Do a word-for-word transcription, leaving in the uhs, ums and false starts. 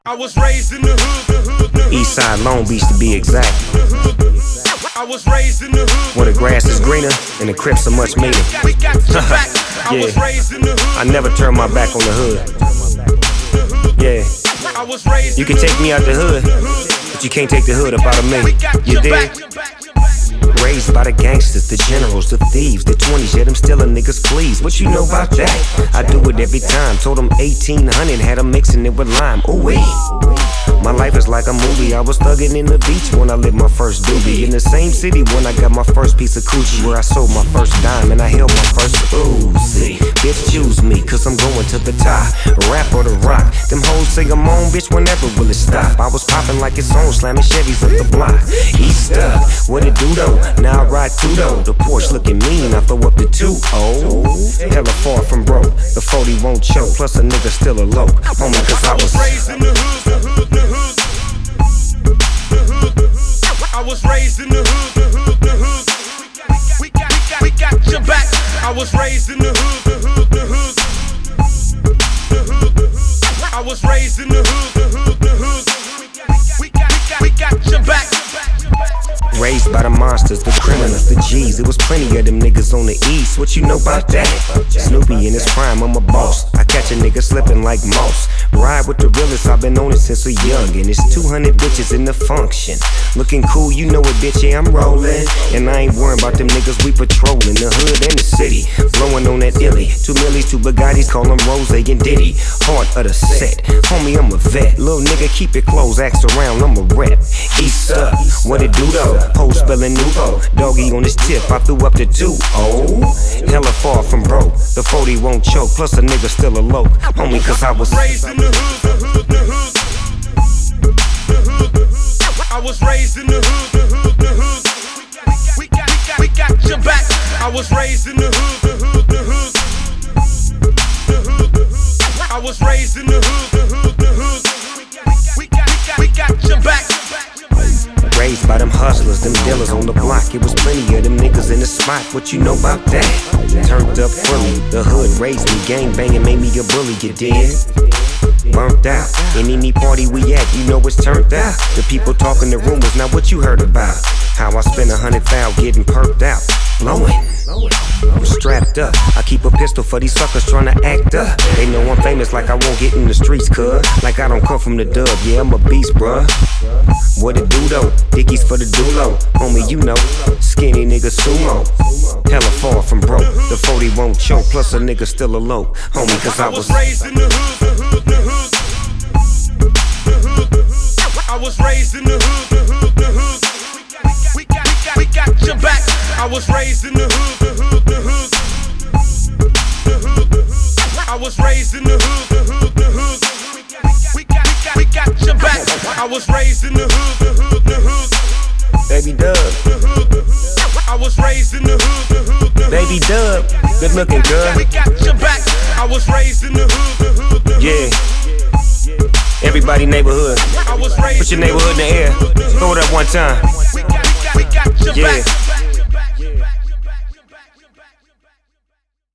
I was raised in the hood. Eastside Long Beach to be exact. I was raised in the hood. Where the grass is greener and the Crips are much meaner. Yeah, I never turn my back on the hood. Yeah, you can take me out the hood, but you can't take the hood up out of me. You dig? Raised by the gangsters, the generals, the thieves, the twenties, yeah, them still a niggas please. What you know about that? I do it every time. Told them eighteen hundred, had them mixing it with lime. Ooh wee. My life is like a movie. I was thugging in the beach when I lit my first doobie. In the same city when I got my first piece of coochie, where I sold my first dime and I held my first Uzi. Bitch, choose me, cause I'm going to the top. Rap or the rock. Them hoes say I'm on, bitch, whenever will it stop? I was popping like it's on, slamming Chevys up the block. East up, what it do though? Now I ride two though. The Porsche looking mean, I throw up the two oh. Hella far from broke, the forty won't choke. Plus a nigga still a low, homie, cause I was raised in the hood, the hood, the hood. I was raised in the hood, the hood, the hood. We got, we got, we got your back. I was raised in the hood, the hood, the hood. I was raised in the hood, the hood, the hood. We got, we got, we got your back. Raised by the monsters, the criminals, the G's. It was plenty of them niggas on the east. What you know about that? Snoopy in his prime, I'm a boss. I catch a nigga slipping like moss. Ride with the realest, I've been on it since a youngin'. It's two hundred bitches in the function. Looking cool, you know it, bitch, yeah, I'm rollin'. And I ain't worried about them niggas, we patrollin' the hood and the city. Blowin' on that illy. Two millies, two Bugattis, call them Rose and Diddy. Heart of the set, homie, I'm a vet. Little nigga, keep it close, ask around, I'm a rep. East up, what it do though? Post spellin' nouveau, doggy on his tip, I threw up the two oh. Hella far from broke, the forty won't choke. Plus a nigga still a low, homie, cause I was raised in the hood, the hood, the hood. I was raised in the hood, the hood, the hood. We got, we got, we got your back. I was raised in the hood, the hood, the hood. I was raised in the hood, the hood, the hood. We got, we got, we got your back. Raised by them hustlers, them dealers on the block. It was plenty of them niggas in the spot. What you know about that? Turned up fully, the hood raised me. Gang banging made me a bully, you dig? Burnt out, in any party we at, you know it's turned out. The people talking the rumors, now what you heard about? How I spent a hundred thou getting perked out, blowing. I'm strapped up, I keep a pistol for these suckers trying to act up. They know I'm famous like I won't get in the streets, cuz like I don't come from the dub, yeah, I'm a beast, bruh. What it do though? Dickies for the dulo, homie, you know. Skinny nigga sumo, hella far from broke. The forty won't choke, plus a nigga still a low, homie, cause I was raised in the hood, the hood, the hood. I was raised in the hood, the hood, the hood. We got, we got, we got your back. I was raised in the hood, the hood, the hood. I was raised in the hood, the hood, the hood. We got, we got, we got your back. I was raised in the hood, the hood, the hood. Baby Dub. I was raised in the hood, the hood, the hood. Baby Dub, good looking girl. We got your back. I was raised in the hood, the hood, the hood. Yeah. Everybody neighborhood. Put your neighborhood in the air. Throw it up one time. We got, we got your Yeah. back.